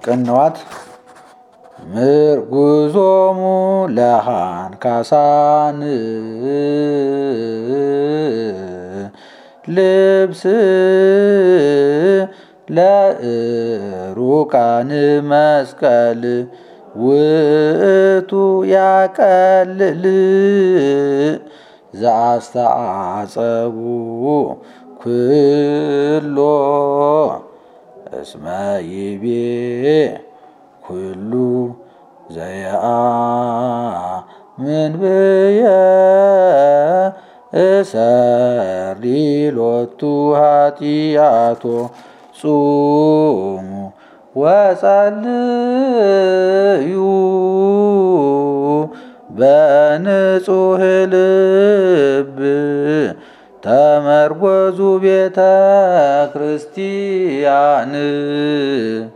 ቅንዋት ምርጉዞሙ ለሃንካሳን ልብስ ለዕሩቃን መስቀል ውእቱ ያቀልል ዘአስተአጸቡ ኩሎ እስመ ይቤ ኩሉ ዘየአምን ብየ እሰሪ ሎቱ ኃጢአቶ ጹሙ ወጸልዩ በንጹሕ ልብ ተመርጐዙ ቤተ ክርስቲያን